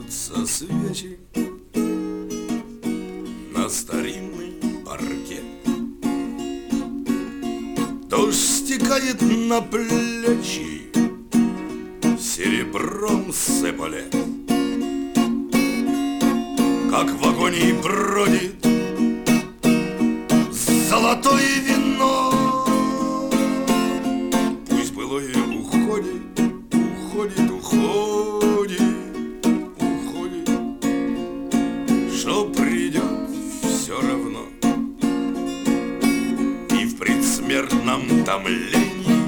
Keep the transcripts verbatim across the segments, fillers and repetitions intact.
зажигаются свечи на старинный паркет. Дождь стекает на плечи, серебром сыпалет. Как в агонии бродит золотое вино. Пусть былое уходит, уходит, уходит, уходит, что придет все равно. И в предсмертном томлении,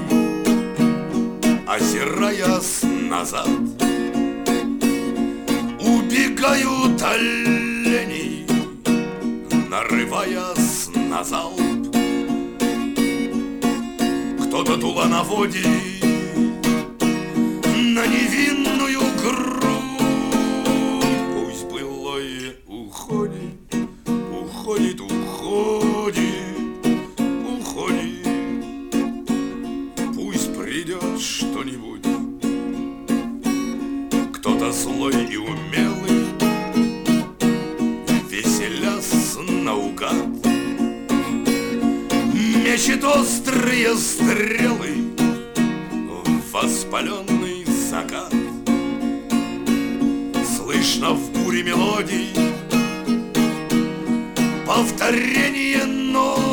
озираясь назад, убегают олени, нарываясь на залп. Кто-то дуло наводит на невинную грудь. Пусть былое уходит, уходит, уходит, уходит. Пусть придет что-нибудь. Кто-то злой и умелый, веселясь наугад, мечет острые стрелы в воспаленный закат. Слышно в буре мелодий повторение нот.